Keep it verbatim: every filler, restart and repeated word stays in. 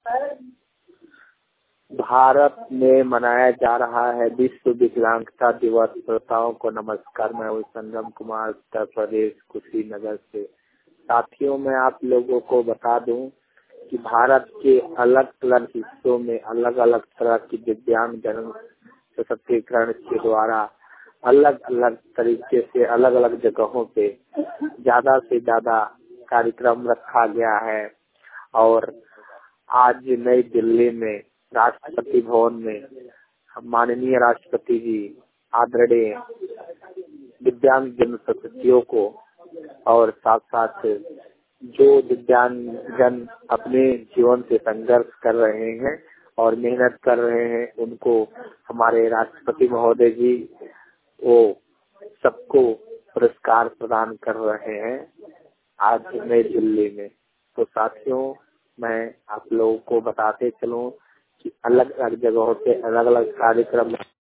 भारत में मनाया जा रहा है विश्व विकलांगता दिवस। श्रोताओं को नमस्कार। मैं हूँ संगम कुमार, उत्तर प्रदेश कुशीनगर से। साथियों, मैं आप लोगों को बता दूं कि भारत के अलग अलग हिस्सों में अलग अलग तरह की दिव्यांग जन सशक्तिकरण के द्वारा अलग अलग तरीके से अलग अलग जगहों पे ज्यादा से ज्यादा कार्यक्रम रखा गया है। और आज नई दिल्ली में राष्ट्रपति भवन में माननीय राष्ट्रपति जी आदरणीय दिव्यांग जन सशक्तियों को और साथ साथ जो दिव्यांग जन अपने जीवन से संघर्ष कर रहे हैं और मेहनत कर रहे हैं, उनको हमारे राष्ट्रपति महोदय जी वो सबको पुरस्कार प्रदान कर रहे हैं आज नई दिल्ली में। तो साथियों, मैं आप लोगों को बताते चलूं कि अलग अलग जगहों पे अलग अलग कार्यक्रम